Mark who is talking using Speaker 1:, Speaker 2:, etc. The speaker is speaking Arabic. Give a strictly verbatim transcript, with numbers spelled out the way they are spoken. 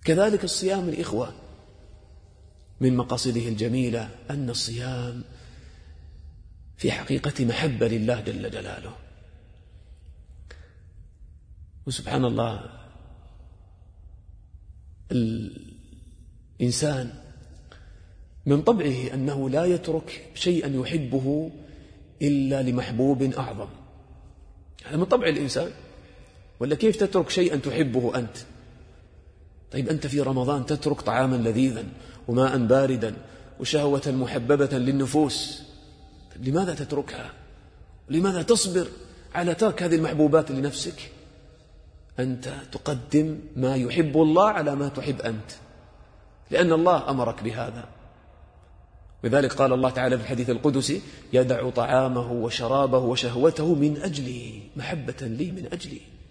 Speaker 1: كذلك الصيام الإخوة من مقاصده الجميلة أن الصيام في حقيقة محبة لله جل جلاله. وسبحان الله الإنسان من طبعه أنه لا يترك شيئا يحبه إلا لمحبوب أعظم. هذا من طبع الإنسان. ولا كيف تترك شيئا تحبه أنت؟ طيب أنت في رمضان تترك طعاما لذيذا وماء باردا وشهوة محببة للنفوس، طيب لماذا تتركها؟ لماذا تصبر على ترك هذه المحبوبات لنفسك؟ أنت تقدم ما يحب الله على ما تحب أنت، لأن الله أمرك بهذا. لذلك قال الله تعالى في الحديث القدسي: يدع طعامه وشرابه وشهوته من أجلي، محبة لي من أجلي.